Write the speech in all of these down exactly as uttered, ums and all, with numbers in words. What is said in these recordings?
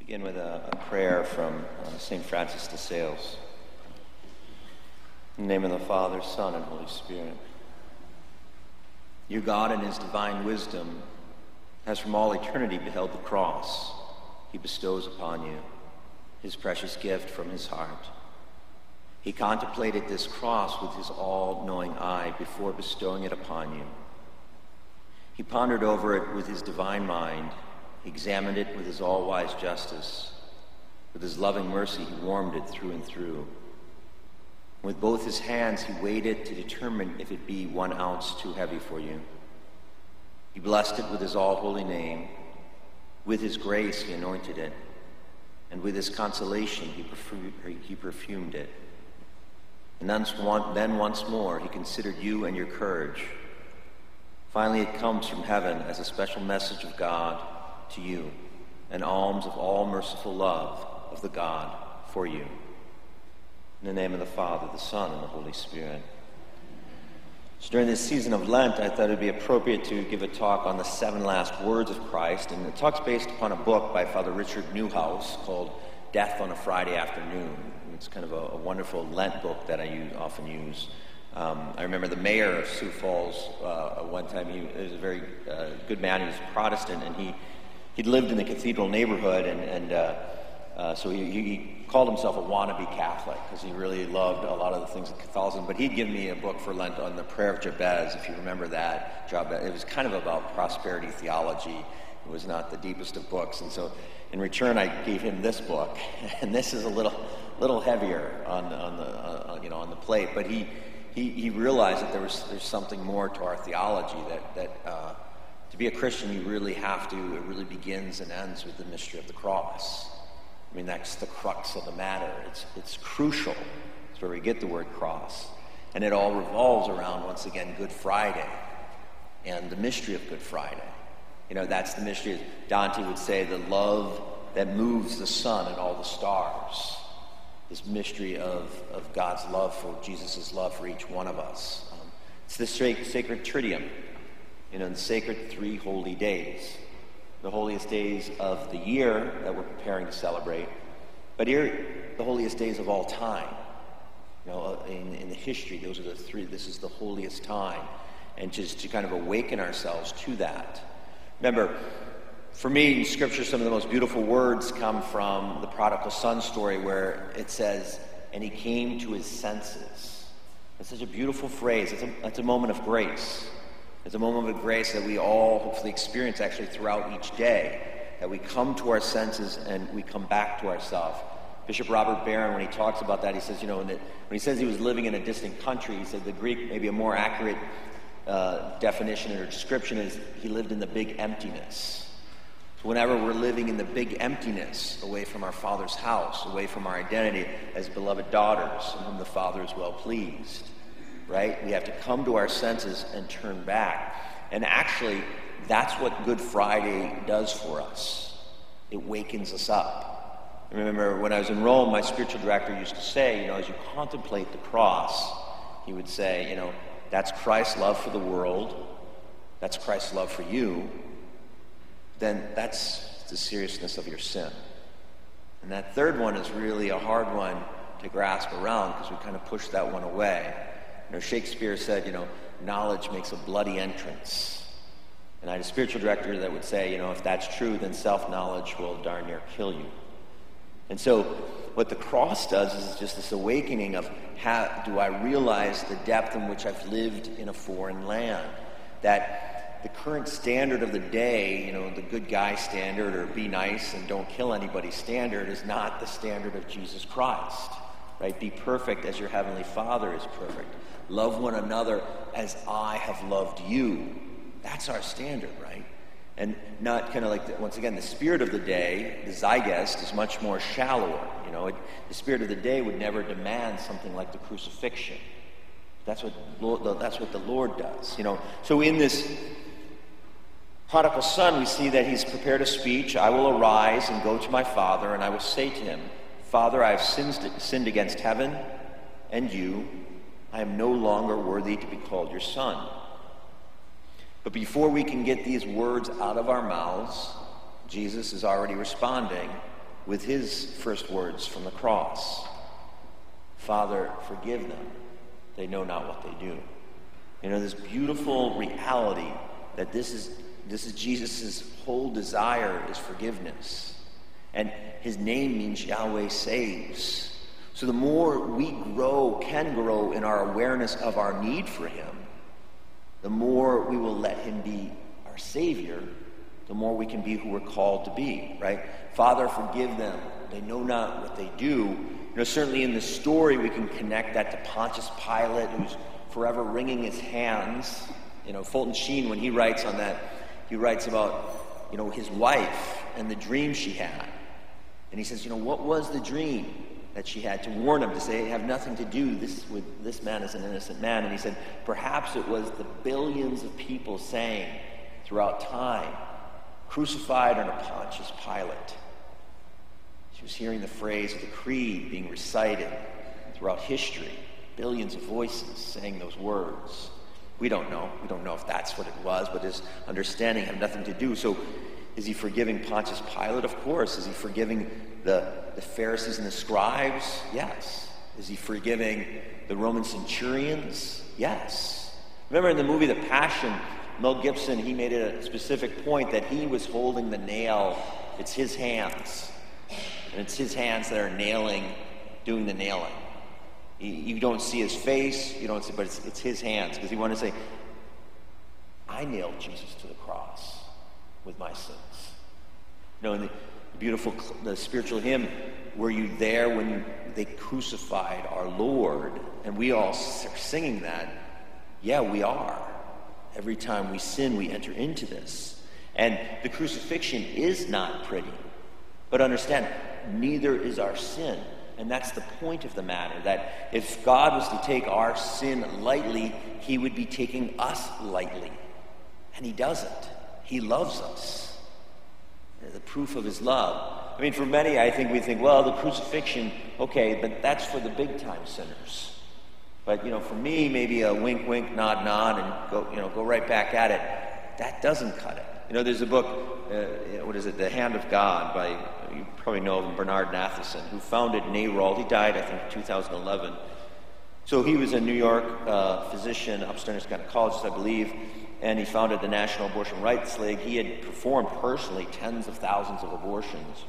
Begin with a, a prayer from uh, Saint Francis de Sales. In the name of the Father, Son, and Holy Spirit. You, God, in his divine wisdom, has from all eternity beheld the cross he bestows upon you, his precious gift from his heart. He contemplated this cross with his all-knowing eye before bestowing it upon you. He pondered over it with his divine mind. He examined it with his all-wise justice. With his loving mercy, he warmed it through and through. With both his hands, he weighed it to determine if it be one ounce too heavy for you. He blessed it with his all-holy name. With his grace, he anointed it. And with his consolation, he, perfu- he perfumed it. And then once more, he considered you and your courage. Finally, it comes from heaven as a special message of God to you, an alms of all merciful love of the God for you. In the name of the Father, the Son, and the Holy Spirit. So during this season of Lent, I thought it would be appropriate to give a talk on the seven last words of Christ, and the talk's based upon a book by Father Richard Newhouse called Death on a Friday Afternoon. It's kind of a, a wonderful Lent book that I use, often use. Um, I remember the mayor of Sioux Falls, uh, one time, he was a very uh, good man. He was a Protestant, and he He'd lived in the cathedral neighborhood, and, and uh, uh, so he, he called himself a wannabe Catholic because he really loved a lot of the things of Catholicism. But he'd given me a book for Lent on the Prayer of Jabez, if you remember that. Jabez. It was kind of about prosperity theology. It was not the deepest of books, and so in return, I gave him this book, and this is a little little heavier on on the uh, you know on the plate. But he he he realized that there was there's something more to our theology that that. Uh, To be a Christian, you really have to, it really begins and ends with the mystery of the cross. I mean, that's the crux of the matter. It's it's crucial. It's where we get the word cross. And it all revolves around, once again, Good Friday and the mystery of Good Friday. You know, that's the mystery. Dante would say, the love that moves the sun and all the stars. This mystery of, of God's love for, Jesus' love for each one of us. Um, it's the sacred Triduum. You know, the sacred three holy days, the holiest days of the year that we're preparing to celebrate, but here, the holiest days of all time. You know, in, in the history, those are the three. This is the holiest time, and just to kind of awaken ourselves to that. Remember, for me, in Scripture, some of the most beautiful words come from the prodigal son story, where it says, "And he came to his senses." It's such a beautiful phrase. It's a, it's a moment of grace. It's a moment of grace that we all hopefully experience actually throughout each day, that we come to our senses and we come back to ourselves. Bishop Robert Barron, when he talks about that, he says, you know, when, it, when he says he was living in a distant country, he said the Greek, maybe a more accurate uh, definition or description is he lived in the big emptiness. So whenever we're living in the big emptiness, away from our Father's house, away from our identity as beloved daughters, in whom the Father is well pleased, right? We have to come to our senses and turn back. And actually, that's what Good Friday does for us. It wakens us up. I remember when I was in Rome, my spiritual director used to say, you know, as you contemplate the cross, he would say, you know, that's Christ's love for the world. That's Christ's love for you. Then that's the seriousness of your sin. And that third one is really a hard one to grasp around because we kind of push that one away. You know, Shakespeare said, you know, knowledge makes a bloody entrance. And I had a spiritual director that would say, you know, if that's true, then self-knowledge will darn near kill you. And so what the cross does is just this awakening of how do I realize the depth in which I've lived in a foreign land. That the current standard of the day, you know, the good guy standard or be nice and don't kill anybody standard is not the standard of Jesus Christ. Right? Be perfect as your heavenly Father is perfect. Love one another as I have loved you. That's our standard, right? And not kind of like, the, once again, the spirit of the day, the zeitgeist, is much more shallower. You know, it, the spirit of the day would never demand something like the crucifixion. That's what Lord, that's what the Lord does. You know, so in this prodigal son, we see that he's prepared a speech. I will arise and go to my father, and I will say to him, Father, I have sinned, sinned against heaven and you. I am no longer worthy to be called your son. But before we can get these words out of our mouths, Jesus is already responding with his first words from the cross. Father, forgive them. They know not what they do. You know, this beautiful reality that this is this is Jesus' whole desire is forgiveness. And his name means Yahweh saves. So the more we grow, can grow in our awareness of our need for him, the more we will let him be our Savior, the more we can be who we're called to be, right? Father, forgive them. They know not what they do. You know, certainly in the story, we can connect that to Pontius Pilate, who's forever wringing his hands. You know, Fulton Sheen, when he writes on that, he writes about, you know, his wife and the dream she had. And he says, you know, what was the dream that she had to warn him, to say, have nothing to do this with this man is an innocent man? And he said, perhaps it was the billions of people saying throughout time, crucified under Pontius Pilate. She was hearing the phrase of the creed being recited throughout history, billions of voices saying those words. We don't know. We don't know if that's what it was, but his understanding had nothing to do. So is he forgiving Pontius Pilate? Of course. Is he forgiving the, the Pharisees and the scribes? Yes. Is he forgiving the Roman centurions? Yes. Remember in the movie The Passion, Mel Gibson, he made it a specific point that he was holding the nail. It's his hands. And it's his hands that are nailing, doing the nailing. You don't see his face, you don't see, but it's, it's his hands, because he wanted to say, I nailed Jesus to the cross with my sins. You know, in the beautiful, the spiritual hymn, were you there when you, they crucified our Lord? And we all are singing that. Yeah, we are. Every time we sin, we enter into this. And the crucifixion is not pretty. But understand, neither is our sin. And that's the point of the matter, that if God was to take our sin lightly, he would be taking us lightly. And he doesn't. He loves us. The proof of his love. I mean, for many, I think we think, well, the crucifixion, okay, but that's for the big-time sinners. But, you know, for me, maybe a wink, wink, nod, nod, and go, you know, go right back at it. That doesn't cut it. You know, there's a book, uh, what is it, The Hand of God, by, you probably know of him, Bernard Matheson, who founded NARAL. He died, I think, in two thousand eleven. So he was a New York uh, physician, upstairs gynecologist, I believe, and he founded the National Abortion Rights League. He had performed personally tens of thousands of abortions.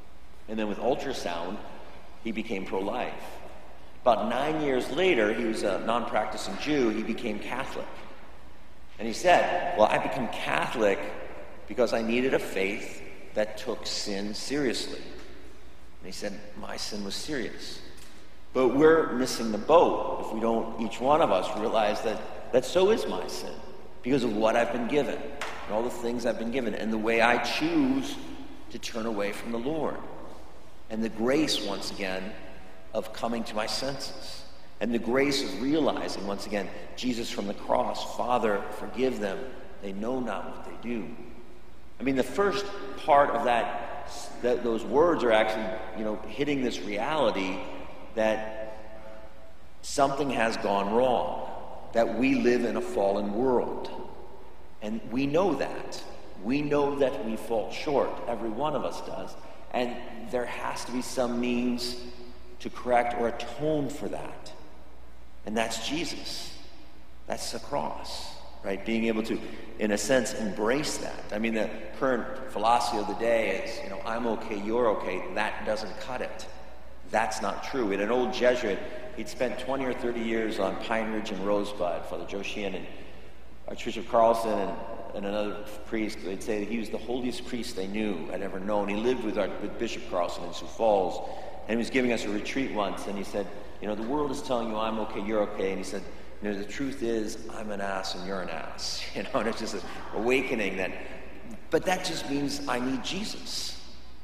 And then with ultrasound, he became pro-life. About nine years later, he was a non-practicing Jew, he became Catholic. And he said, well, I became Catholic because I needed a faith that took sin seriously. And he said, my sin was serious. But we're missing the boat if we don't, each one of us, realize that, that so is my sin, because of what I've been given, and all the things I've been given, and the way I choose to turn away from the Lord. And the grace, once again, of coming to my senses. And the grace of realizing, once again, Jesus from the cross, Father, forgive them. They know not what they do. I mean, the first part of that, that those words are actually, you know, hitting this reality that something has gone wrong, that we live in a fallen world. And we know that. We know that we fall short. Every one of us does. And there has to be some means to correct or atone for that. And that's Jesus. That's the cross, right? Being able to, in a sense, embrace that. I mean, the current philosophy of the day is, you know, I'm okay, you're okay. That doesn't cut it. That's not true. In an old Jesuit, he'd spent twenty or thirty years on Pine Ridge and Rosebud, Father Joe Sheehan, and Archbishop Carlson and, and another priest. They'd say that he was the holiest priest they knew, I'd ever known. He lived with, our, with Bishop Carlson in Sioux Falls, and he was giving us a retreat once, and he said, you know, the world is telling you I'm okay, you're okay. And he said, you know, the truth is I'm an ass and you're an ass. You know, and it's just an awakening that, but that just means I need Jesus.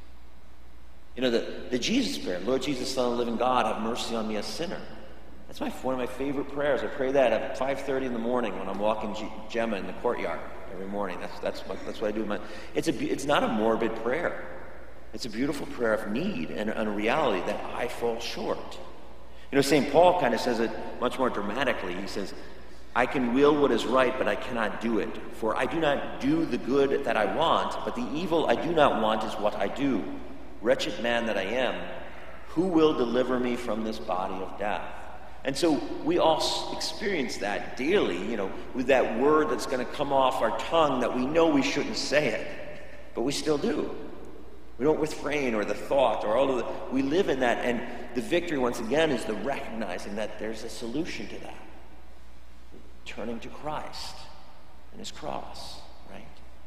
You know, the, the Jesus prayer, Lord Jesus, Son of the living God, have mercy on me, a sinner. That's my one of my favorite prayers. I pray that at five thirty in the morning when I'm walking G- Gemma in the courtyard every morning. That's that's what that's what I do. With my, it's a it's not a morbid prayer. It's a beautiful prayer of need and, and a reality that I fall short. You know, Saint Paul kind of says it much more dramatically. He says, I can will what is right, but I cannot do it. For I do not do the good that I want, but the evil I do not want is what I do. wretched man that I am, who will deliver me from this body of death? And so we all experience that daily, you know, with that word that's going to come off our tongue that we know we shouldn't say it, but we still do. We don't refrain, or the thought, or all of the, we live in that, and the victory, once again, is the recognizing that there's a solution to that. Turning to Christ and his cross, right?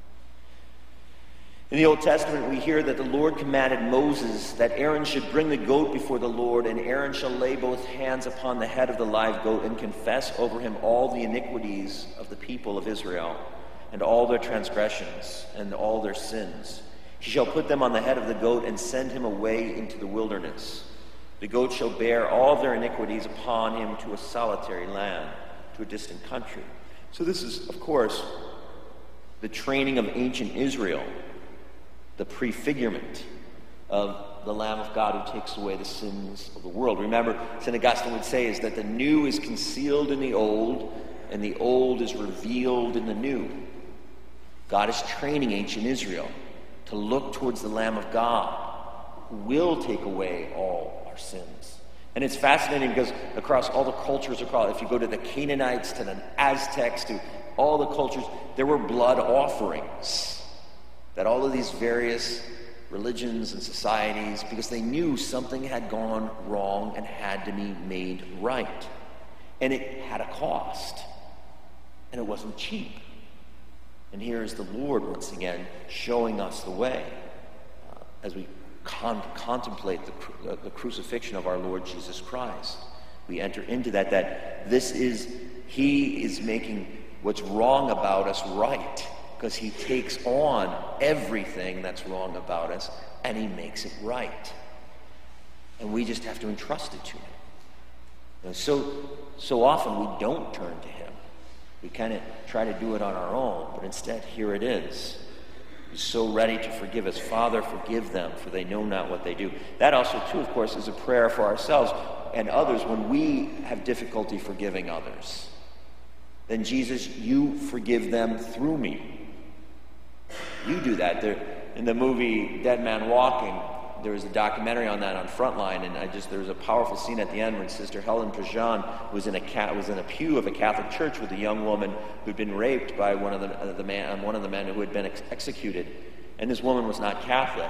In the Old Testament, we hear that the Lord commanded Moses that Aaron should bring the goat before the Lord, and Aaron shall lay both hands upon the head of the live goat and confess over him all the iniquities of the people of Israel, and all their transgressions, and all their sins. He shall put them on the head of the goat and send him away into the wilderness. The goat shall bear all their iniquities upon him to a solitary land, to a distant country. So this is, of course, the training of ancient Israel, the prefigurement of the Lamb of God who takes away the sins of the world. Remember, Saint Augustine would say is that the new is concealed in the old, and the old is revealed in the new. God is training ancient Israel to look towards the Lamb of God who will take away all our sins. And it's fascinating because across all the cultures, across, if you go to the Canaanites, to the Aztecs, to all the cultures, there were blood offerings that all of these various religions and societies, because they knew something had gone wrong and had to be made right. And it had a cost. And it wasn't cheap. And here is the Lord, once again, showing us the way uh, as we con- contemplate the, uh, the crucifixion of our Lord Jesus Christ. We enter into that, that this is, he is making what's wrong about us right, because he takes on everything that's wrong about us and he makes it right. And we just have to entrust it to him. You know, so, so often we don't turn to him. We kind of try to do it on our own, but instead, here it is. He's so ready to forgive us. Father, forgive them, for they know not what they do. That also, too, of course, is a prayer for ourselves and others when we have difficulty forgiving others. Then, Jesus, you forgive them through me. You do that. There, in the movie Dead Man Walking, there was a documentary on that on Frontline, and I just there was a powerful scene at the end when Sister Helen Prejean was in a was in a pew of a Catholic church with a young woman who'd been raped by one of the, uh, the man one of the men who had been ex- executed, and this woman was not Catholic,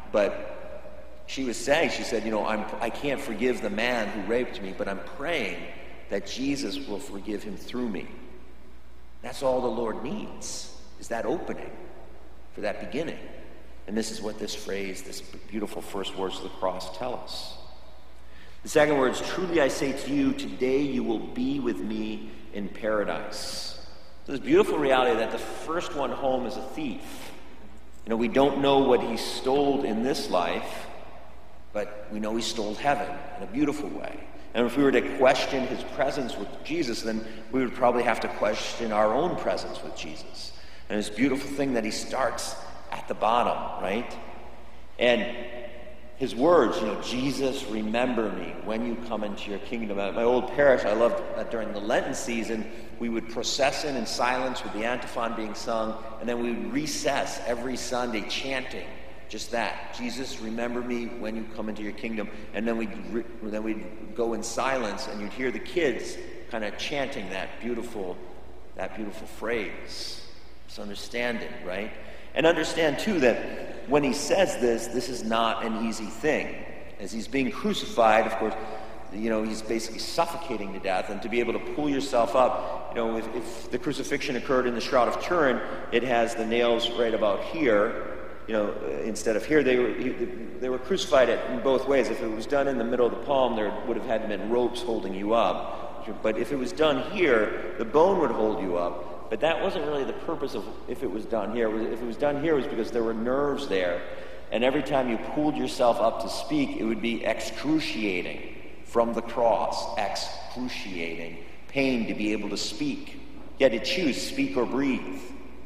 but she was saying, she said, you know, I'm I can't forgive the man who raped me, but I'm praying that Jesus will forgive him through me. That's all the Lord needs, is that opening for that beginning. And this is what this phrase, this beautiful first words of the cross tell us. The second words, truly I say to you, today you will be with me in paradise. So this beautiful reality that the first one home is a thief. You know, we don't know what he stole in this life, but we know he stole heaven in a beautiful way. And if we were to question his presence with Jesus, then we would probably have to question our own presence with Jesus. And this beautiful thing that he starts at the bottom, right? And his words, you know, Jesus, remember me when you come into your kingdom. At my old parish, I loved that during the Lenten season, we would process in in silence with the antiphon being sung, and then we would recess every Sunday chanting just that. Jesus, remember me when you come into your kingdom. And then we'd, re- then we'd go in silence, and you'd hear the kids kind of chanting that beautiful, that beautiful phrase. It's understanding, right? And understand, too, that when he says this, this is not an easy thing. As he's being crucified, of course, you know, he's basically suffocating to death. And to be able to pull yourself up, you know, if, if the crucifixion occurred in the Shroud of Turin, it has the nails right about here. You know, instead of here, they were they were crucified in both ways. If it was done in the middle of the palm, there would have had been ropes holding you up. But if it was done here, the bone would hold you up. But that wasn't really the purpose of if it was done here. If it was done here, it was because there were nerves there. And every time you pulled yourself up to speak, it would be excruciating from the cross. Excruciating. Pain to be able to speak. You had to choose, speak or breathe.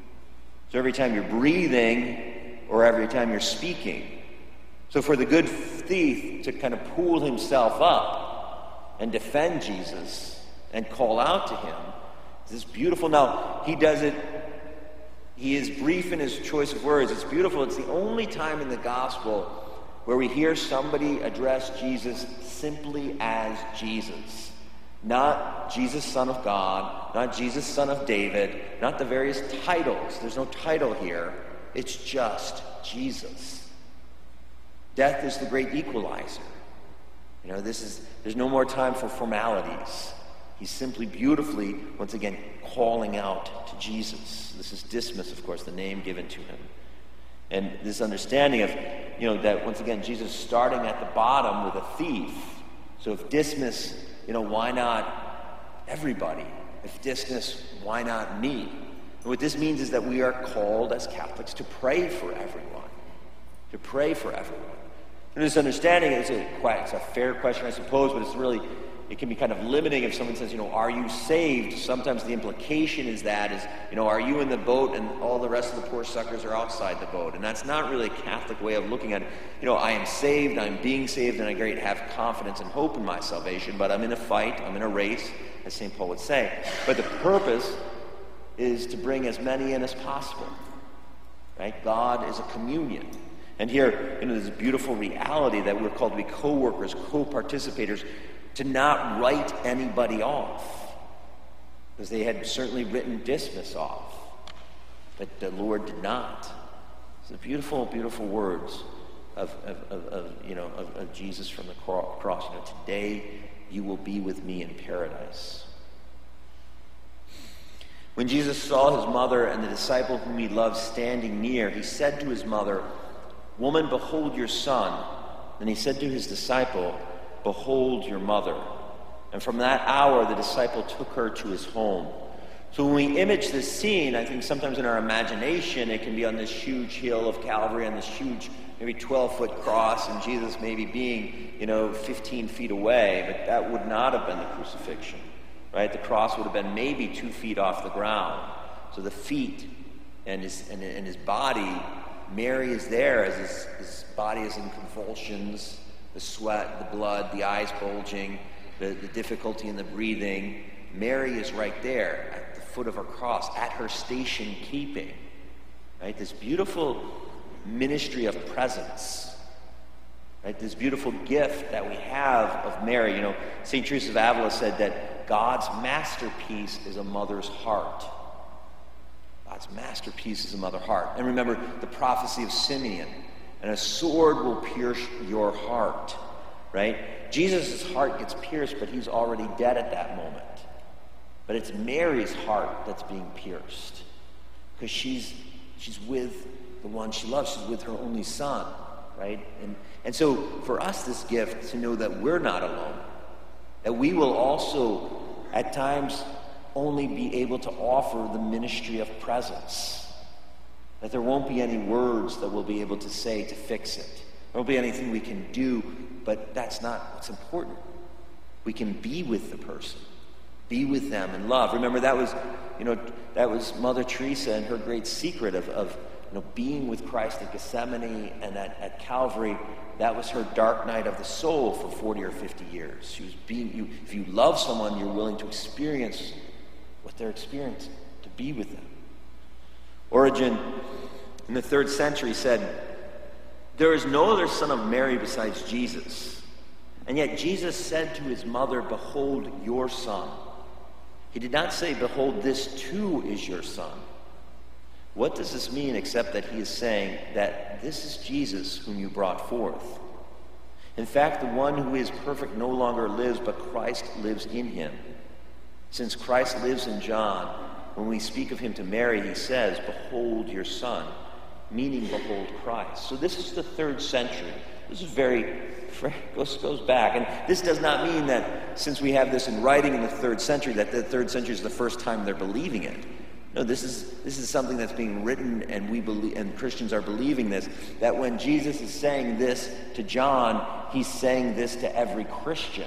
So every time you're breathing, or every time you're speaking. So for the good thief to kind of pull himself up and defend Jesus and call out to him, this is beautiful. Now, he does it, he is brief in his choice of words. It's beautiful. It's the only time in the gospel where we hear somebody address Jesus simply as Jesus. Not Jesus, Son of God, not Jesus, Son of David, not the various titles. There's no title here. It's just Jesus. Death is the great equalizer. You know, this is, there's no more time for formalities. He's simply beautifully, once again, calling out to Jesus. This is Dismas, of course, the name given to him. And this understanding of, you know, that once again, Jesus starting at the bottom with a thief. So if Dismas, you know, why not everybody? If Dismas, why not me? And what this means is that we are called as Catholics to pray for everyone. To pray for everyone. And this understanding is a, it's a fair question, I suppose, but it's really, it can be kind of limiting if someone says, you know, are you saved? Sometimes the implication is that is, you know, are you in the boat and all the rest of the poor suckers are outside the boat? And that's not really a Catholic way of looking at it. You know, I am saved, I'm being saved, and I great have confidence and hope in my salvation, but I'm in a fight, I'm in a race, as Saint Paul would say. But the purpose is to bring as many in as possible. Right? God is a communion. And here, you know, there's a beautiful reality that we're called to be co-workers, co-participators, to not write anybody off. Because they had certainly written Dismas off. But the Lord did not. It's the beautiful, beautiful words of, of, of, of you know, of, of Jesus from the cross. You know, today you will be with me in paradise. When Jesus saw his mother and the disciple whom he loved standing near, he said to his mother, "Woman, behold your son." And he said to his disciple, "Behold your mother." And from that hour, the disciple took her to his home. So when we image this scene, I think sometimes in our imagination, it can be on this huge hill of Calvary, on this huge, maybe twelve-foot cross, and Jesus maybe being, you know, fifteen feet away. But that would not have been the crucifixion, right? The cross would have been maybe two feet off the ground. So the feet and his, and, and his body, Mary is there as his, his body is in convulsions, the sweat, the blood, the eyes bulging, the, the difficulty in the breathing. Mary is right there at the foot of her cross, at her station keeping. Right? This beautiful ministry of presence. Right? This beautiful gift that we have of Mary. You know, Saint Teresa of Avila said that God's masterpiece is a mother's heart. God's masterpiece is a mother heart. And remember the prophecy of Simeon, and a sword will pierce your heart, right? Jesus' heart gets pierced, but he's already dead at that moment. But it's Mary's heart that's being pierced, because she's she's with the one she loves. She's with her only son, right? And, and so for us, this gift to know that we're not alone, that we will also at times only be able to offer the ministry of presence. That there won't be any words that we'll be able to say to fix it. There won't be anything we can do, but that's not what's important. We can be with the person, be with them in love. Remember, that was, you know, that was Mother Teresa and her great secret of, of you know, being with Christ at Gethsemane and at, at Calvary. That was her dark night of the soul for forty or fifty years. She was being, you, if you love someone, you're willing to experience what they're experiencing, to be with them. Origen, in the third century, said, "There is no other son of Mary besides Jesus. And yet Jesus said to his mother, 'Behold your son.' He did not say, 'Behold, this too is your son.' What does this mean except that he is saying that this is Jesus whom you brought forth? In fact, the one who is perfect no longer lives, but Christ lives in him. Since Christ lives in John, when we speak of him to Mary, he says, 'Behold your son,' meaning behold Christ." So this is the third century. This is very, goes, goes back. And this does not mean that since we have this in writing in the third century, that the third century is the first time they're believing it. No, this is this is something that's being written, and we believe, and Christians are believing this, that when Jesus is saying this to John, he's saying this to every Christian.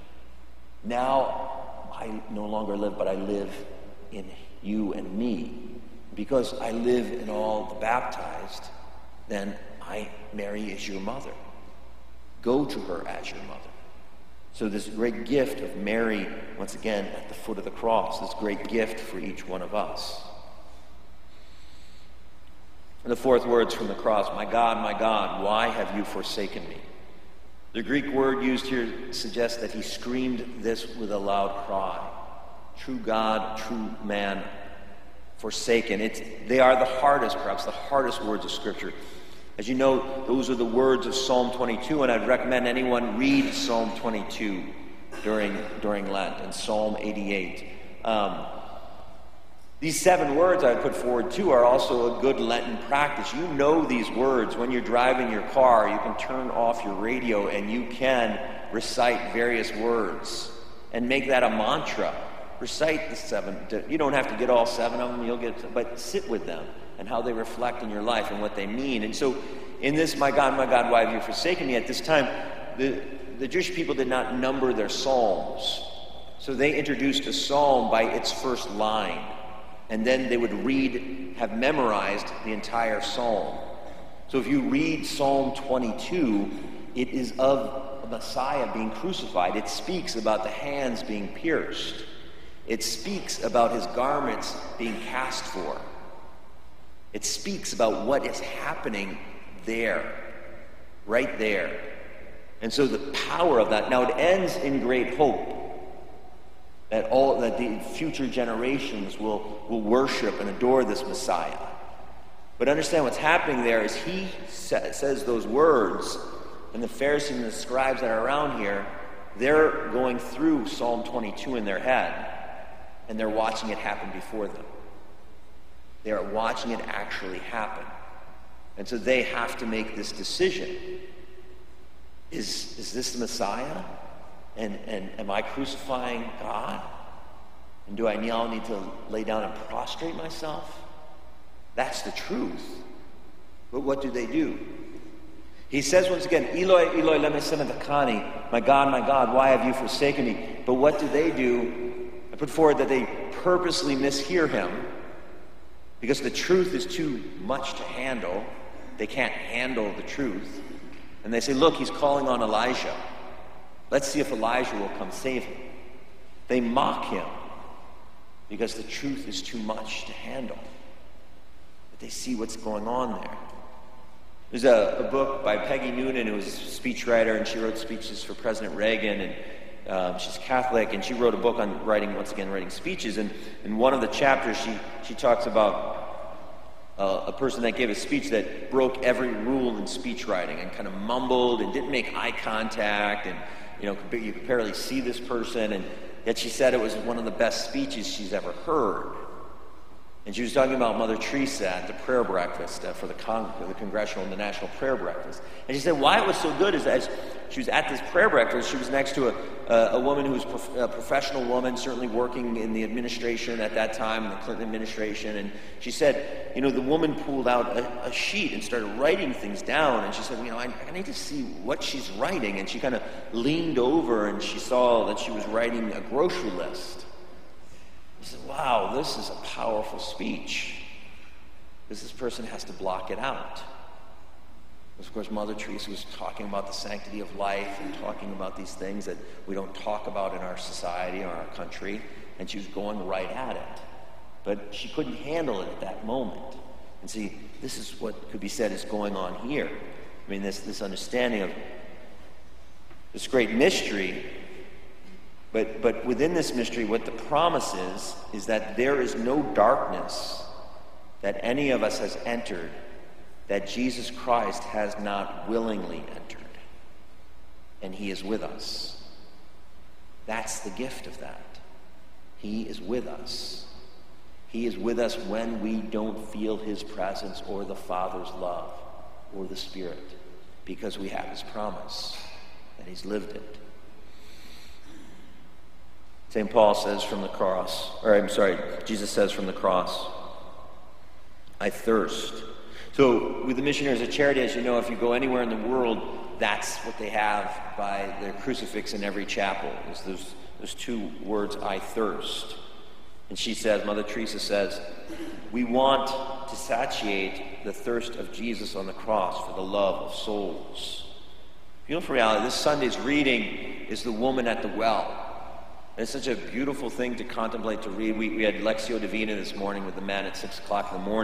Now I no longer live, but I live in you and me. Because I live in all the baptized, then I, Mary is your mother. Go to her as your mother. So this great gift of Mary, once again, at the foot of the cross, this great gift for each one of us. And the fourth words from the cross, my God, my God, why have you forsaken me? The Greek word used here suggests that he screamed this with a loud cry. True God, true man, forsaken. It's, they are the hardest, perhaps the hardest words of Scripture. As you know, those are the words of Psalm twenty-two, and I'd recommend anyone read Psalm twenty-two during, during Lent, and Psalm eighty-eight. Um, These seven words I put forward, too, are also a good Lenten practice. You know these words. When you're driving your car, you can turn off your radio and you can recite various words and make that a mantra. Recite the seven. You don't have to get all seven of them, you'll get, but sit with them and how they reflect in your life and what they mean. And so in this, my God, my God, why have you forsaken me? At this time, the, the Jewish people did not number their psalms. So they introduced a psalm by its first line. And then they would read, have memorized the entire psalm. So if you read Psalm twenty-two, it is of a Messiah being crucified. It speaks about the hands being pierced. It speaks about his garments being cast for. It speaks about what is happening there, right there. And so the power of that, now it ends in great hope. That all that the future generations will, will worship and adore this Messiah. But understand what's happening there is he sa- says those words, and the Pharisees and the scribes that are around here, they're going through Psalm twenty-two in their head, and they're watching it happen before them. They are watching it actually happen. And so they have to make this decision. Is, is this the Messiah? And, and am I crucifying God? And do I now need to lay down and prostrate myself? That's the truth. But what do they do? He says once again, Eloi, Eloi, lema sabachthani, my God, my God, why have you forsaken me? But what do they do? I put forward that they purposely mishear him because the truth is too much to handle. They can't handle the truth. And they say, look, he's calling on Elijah. Let's see if Elijah will come save him. They mock him because the truth is too much to handle. But they see what's going on there. There's a, a book by Peggy Noonan, who was a speechwriter, and she wrote speeches for President Reagan, and um, she's Catholic, and she wrote a book on writing, once again, writing speeches. And in one of the chapters, she, she talks about Uh, a person that gave a speech that broke every rule in speech writing and kind of mumbled and didn't make eye contact, and you know you could barely see this person, and yet she said it was one of the best speeches she's ever heard. And she was talking about Mother Teresa at the prayer breakfast uh, for the, Cong- the Congressional and the National Prayer Breakfast. And she said why it was so good is that as she was at this prayer breakfast, she was next to a, a, a woman who was prof- a professional woman, certainly working in the administration at that time, in the Clinton administration. And she said, you know, the woman pulled out a, a sheet and started writing things down. And she said, you know, I, I need to see what she's writing. And she kind of leaned over and she saw that she was writing a grocery list. He said, wow, this is a powerful speech. Because this person has to block it out. Because, of course, Mother Teresa was talking about the sanctity of life and talking about these things that we don't talk about in our society or our country. And she was going right at it. But she couldn't handle it at that moment. And see, this is what could be said is going on here. I mean, this, this understanding of this great mystery. But, but within this mystery, what the promise is, is that there is no darkness that any of us has entered that Jesus Christ has not willingly entered. And he is with us. That's the gift of that. He is with us. He is with us when we don't feel his presence or the Father's love or the Spirit, because we have his promise and he's lived it. Saint Paul says from the cross, or I'm sorry, Jesus says from the cross, I thirst. So with the Missionaries of Charity, as you know, if you go anywhere in the world, that's what they have by their crucifix in every chapel, is those, those two words, I thirst. And she says, Mother Teresa says, we want to satiate the thirst of Jesus on the cross for the love of souls. Beautiful reality. This Sunday's reading is the woman at the well. And it's such a beautiful thing to contemplate, to read. We, we had Lectio Divina this morning with the man at six o'clock in the morning.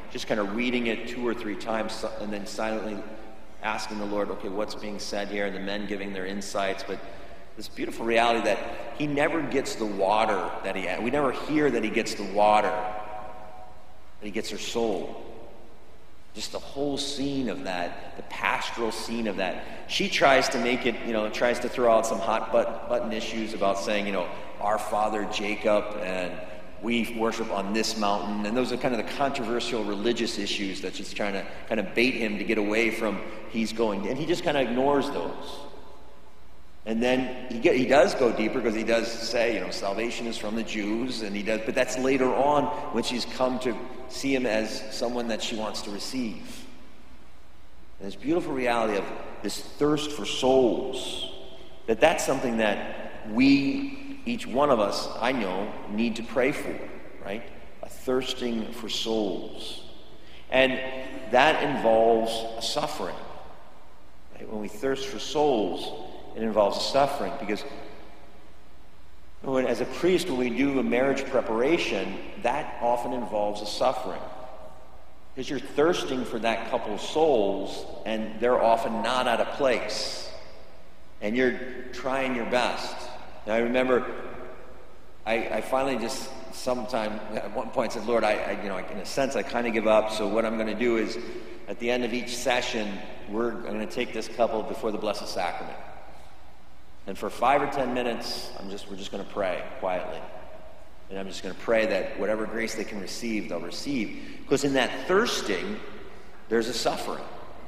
just kind of reading it two or three times and then silently asking the Lord, okay, what's being said here? And the men giving their insights. But this beautiful reality that he never gets the water that he had. We never hear that he gets the water, that he gets her soul. Just the whole scene of that, the pastoral scene of that. She tries to make it, you know, tries to throw out some hot button issues about saying, you know, our father Jacob and we worship on this mountain. And those are kind of the controversial religious issues that she's trying to kind of bait him to get away from he's going. And he just kind of ignores those. And then he get, he does go deeper because he does say, you know, salvation is from the Jews, and he does, but that's later on when she's come to see him as someone that she wants to receive. And this beautiful reality of this thirst for souls, that that's something that we, each one of us, I know, need to pray for, right? A thirsting for souls. And that involves a suffering. Right? When we thirst for souls, it involves suffering, because when, as a priest, when we do a marriage preparation, that often involves a suffering. Because you're thirsting for that couple's souls, and they're often not at a place. And you're trying your best. And I remember, I, I finally just sometime, at one point said, Lord, I, I you know, in a sense, I kind of give up, so what I'm going to do is, at the end of each session, we're I'm going to take this couple before the Blessed Sacrament. And for five or ten minutes, I'm just we're just going to pray quietly. And I'm just going to pray that whatever grace they can receive, they'll receive. Because in that thirsting, there's a suffering.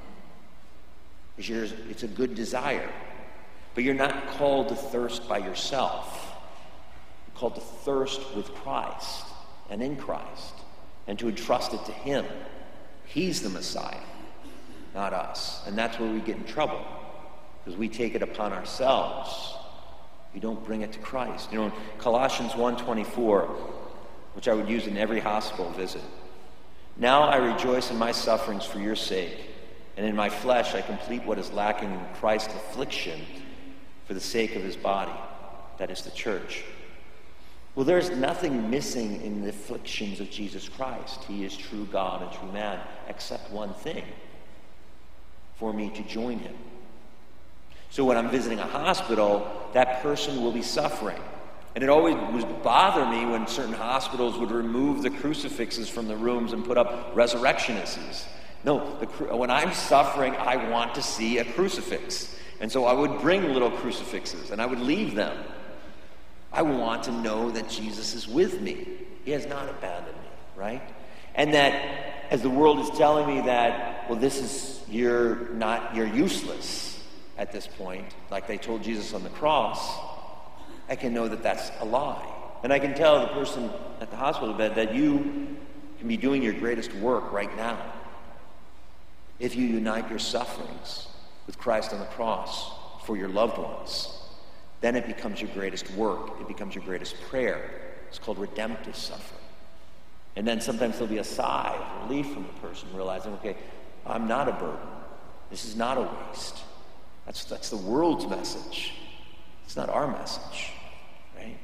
It's a good desire. But you're not called to thirst by yourself. You're called to thirst with Christ and in Christ, and to entrust it to him. He's the Messiah, not us. And that's where we get in trouble. Because we take it upon ourselves. We don't bring it to Christ. You know, Colossians one twenty-four, which I would use in every hospital visit. Now I rejoice in my sufferings for your sake, and in my flesh I complete what is lacking in Christ's affliction for the sake of his body, that is the church. Well, there's nothing missing in the afflictions of Jesus Christ. He is true God and true man, except one thing: for me to join him. So when I'm visiting a hospital, that person will be suffering. And it always would bother me when certain hospitals would remove the crucifixes from the rooms and put up resurrectionists. No, the, when I'm suffering, I want to see a crucifix. And so I would bring little crucifixes and I would leave them. I want to know that Jesus is with me. He has not abandoned me, right? And that as the world is telling me that, well, this is, you're not, you're useless at this point, like they told Jesus on the cross, I can know that that's a lie. And I can tell the person at the hospital bed that you can be doing your greatest work right now if you unite your sufferings with Christ on the cross for your loved ones. Then it becomes your greatest work. It becomes your greatest prayer. It's called redemptive suffering. And then sometimes there'll be a sigh of relief from the person, realizing, okay, I'm not a burden. This is not a waste. That's, that's the world's message. It's not our message, right?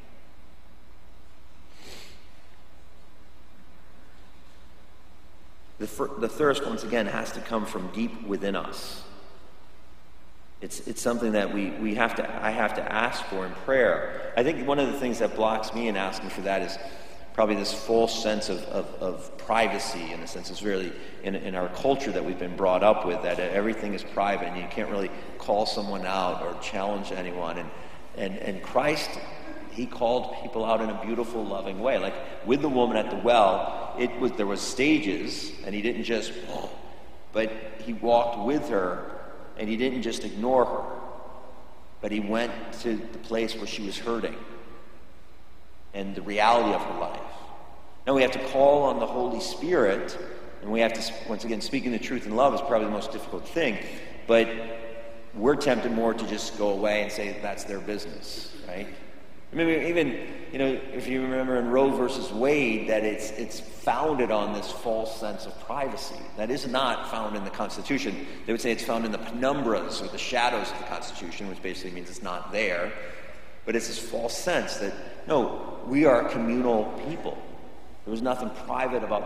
The, fir- the thirst, once again, has to come from deep within us. It's, it's something that we, we have to, I have to ask for in prayer. I think one of the things that blocks me in asking for that is probably this false sense of, of, of privacy, in a sense. It's really in, in our culture that we've been brought up with, that everything is private and you can't really call someone out or challenge anyone. And, and, and Christ, he called people out in a beautiful, loving way. Like with the woman at the well, it was there was stages, and he didn't just, but he walked with her, and he didn't just ignore her, but he went to the place where she was hurting and the reality of her life. Now we have to call on the Holy Spirit, and we have to, once again, speaking the truth in love is probably the most difficult thing, but we're tempted more to just go away and say that's their business, right? I mean, even, you know, if you remember in Roe versus Wade, that it's it's founded on this false sense of privacy. That is not found in the Constitution. They would say it's found in the penumbras or the shadows of the Constitution, which basically means it's not there. But it's this false sense that, no, we are communal people. There was nothing private about the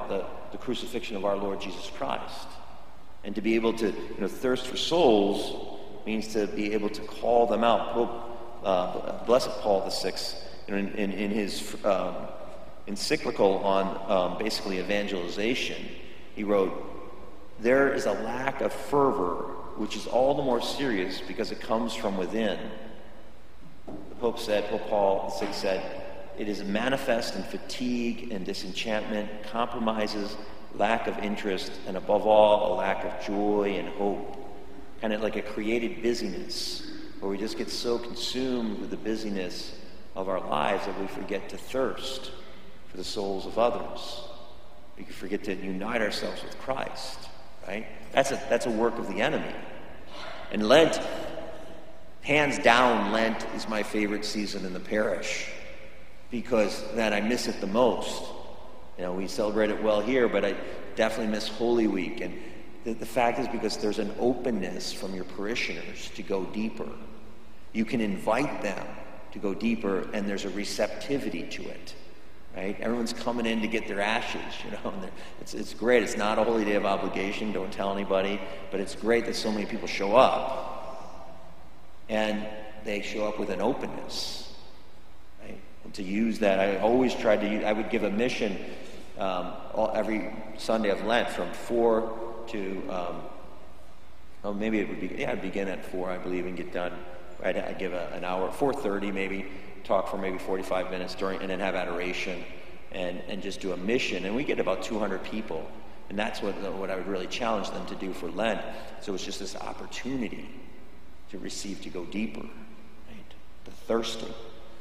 the crucifixion of our Lord Jesus Christ. And to be able to, you know, thirst for souls means to be able to call them out. Pope, uh, Blessed Paul the Sixth, you know, in, in, in his um, encyclical on um, basically evangelization, he wrote, "There is a lack of fervor, which is all the more serious because it comes from within." The Pope said, Pope Paul the Sixth said, "It is manifest in fatigue and disenchantment, compromises, lack of interest, and above all, a lack of joy and hope." Kind of like a created busyness, where we just get so consumed with the busyness of our lives that we forget to thirst for the souls of others. We can forget to unite ourselves with Christ, right? That's a, that's a work of the enemy. And Lent, hands down, Lent is my favorite season in the parish, because then I miss it the most. You know, we celebrate it well here, but I definitely miss Holy Week. And the, the fact is because there's an openness from your parishioners to go deeper. You can invite them to go deeper, and there's a receptivity to it, right? Everyone's coming in to get their ashes, you know, and it's, it's great. It's not a holy day of obligation, don't tell anybody, but it's great that so many people show up, and they show up with an openness, right? And to use that, I always tried to use, I would give a mission um, all, every Sunday of Lent from four to, um, oh, maybe it would be, yeah, I'd begin at four, I believe, and get done. I'd, I'd give a, an hour, four thirty maybe, talk for maybe forty-five minutes during, and then have adoration, and, and just do a mission. And we get about two hundred people, and that's what what I would really challenge them to do for Lent. So it's just this opportunity to receive, to go deeper, right? The thirsting.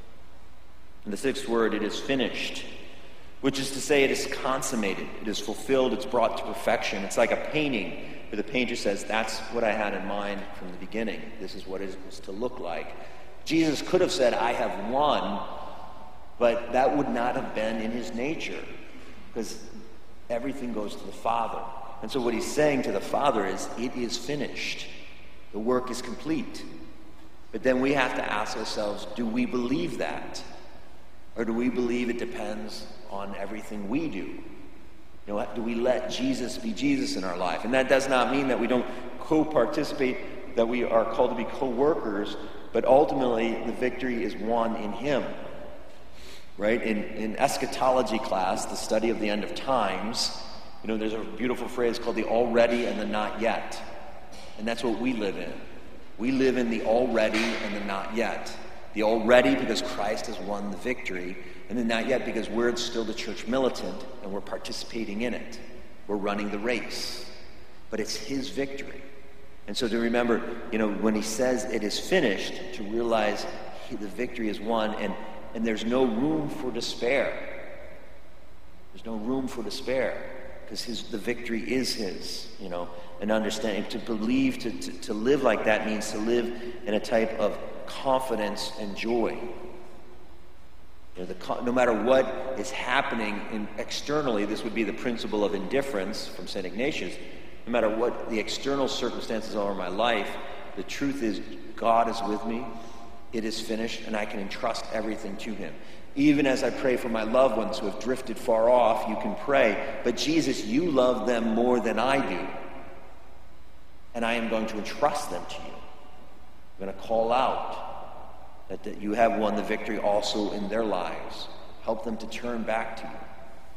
And the sixth word, it is finished, which is to say it is consummated, it is fulfilled, it's brought to perfection. It's like a painting where the painter says, that's what I had in mind from the beginning. This is what it was to look like. Jesus could have said, I have won, but that would not have been in his nature, because everything goes to the Father. And so what he's saying to the Father is, it is finished. The work is complete. But then we have to ask ourselves, do we believe that? Or do we believe it depends on everything we do? You know, do we let Jesus be Jesus in our life? And that does not mean that we don't co-participate, that we are called to be co-workers, but ultimately the victory is won in him. Right? In, in eschatology class, the study of the end of times, you know, there's a beautiful phrase called the already and the not yet. And that's what we live in. We live in the already and the not yet. The already because Christ has won the victory, and the not yet because we're still the church militant and we're participating in it. We're running the race. But it's his victory. And so to remember, you know, when he says it is finished, to realize he, the victory is won, and, and there's no room for despair. There's no room for despair, because his the victory is his, you know, and understanding. To believe, to, to, to live like that means to live in a type of confidence and joy. You know, the, no matter what is happening in, externally, this would be the principle of indifference from Saint Ignatius. No matter what the external circumstances are in my life, the truth is God is with me, it is finished, and I can entrust everything to him. Even as I pray for my loved ones who have drifted far off, you can pray, but Jesus, you love them more than I do, and I am going to entrust them to you. I'm going to call out that, that you have won the victory also in their lives. Help them to turn back to you.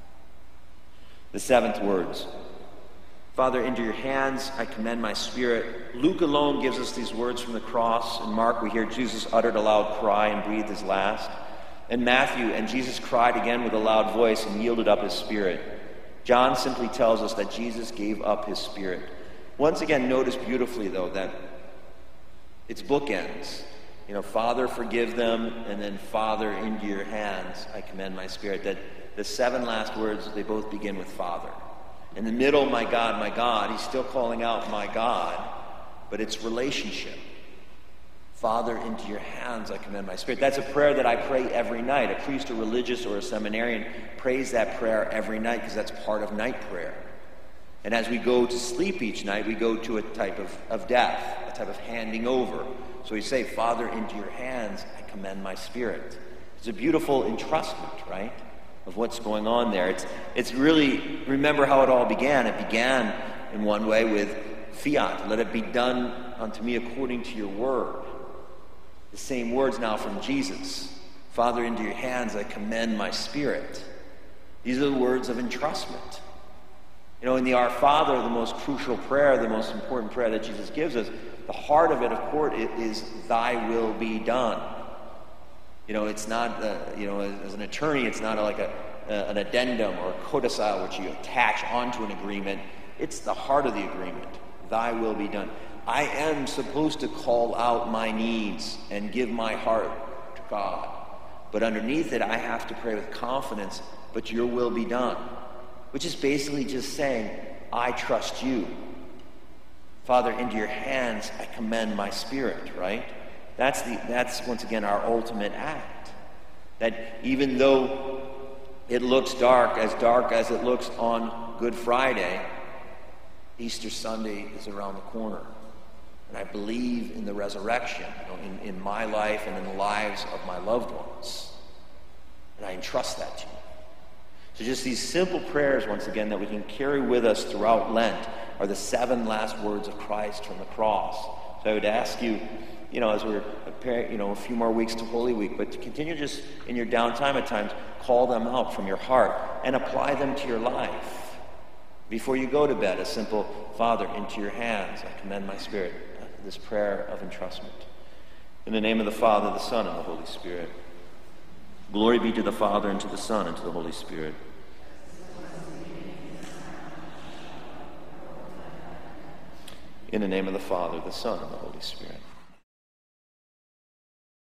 The seventh words. Father, into your hands I commend my spirit. Luke alone gives us these words from the cross. In Mark, we hear Jesus uttered a loud cry and breathed his last. In Matthew, and Jesus cried again with a loud voice and yielded up his spirit. John simply tells us that Jesus gave up his spirit. Once again, notice beautifully, though, that it's bookends. You know, Father, forgive them, and then Father, into your hands I commend my spirit. That the seven last words, they both begin with Father. In the middle, my God, my God, he's still calling out my God, but it's relationship. Father, into your hands I commend my spirit. That's a prayer that I pray every night. A priest, a religious, or a seminarian prays that prayer every night because that's part of night prayer. And as we go to sleep each night, we go to a type of, of death, a type of handing over. So we say, Father, into your hands I commend my spirit. It's a beautiful entrustment, right? of what's going on there. It's, it's really, remember how it all began. It began in one way with fiat. Let it be done unto me according to your word. The same words now from Jesus. Father, into your hands I commend my spirit. These are the words of entrustment. You know, in the Our Father, the most crucial prayer, the most important prayer that Jesus gives us, the heart of it, of course, it is thy will be done. You know, it's not, uh, you know, as, as an attorney, it's not like a, uh, an addendum or a codicil which you attach onto an agreement. It's the heart of the agreement. Thy will be done. I am supposed to call out my needs and give my heart to God. But underneath it, I have to pray with confidence, but your will be done. Which is basically just saying, I trust you. Father, into your hands I commend my spirit, right? That's, the, that's once again, our ultimate act. That even though it looks dark, as dark as it looks on Good Friday, Easter Sunday is around the corner. And I believe in the resurrection, you know, in, in my life and in the lives of my loved ones. And I entrust that to you. So just these simple prayers, once again, that we can carry with us throughout Lent are the seven last words of Christ from the cross. So I would ask you, you know, as we're, you know, a few more weeks to Holy Week, but to continue just in your downtime at times, call them out from your heart and apply them to your life. Before you go to bed, a simple, Father, into your hands I commend my spirit. This prayer of entrustment. In the name of the Father, the Son, and the Holy Spirit. Glory be to the Father, and to the Son, and to the Holy Spirit. In the name of the Father, the Son, and the Holy Spirit.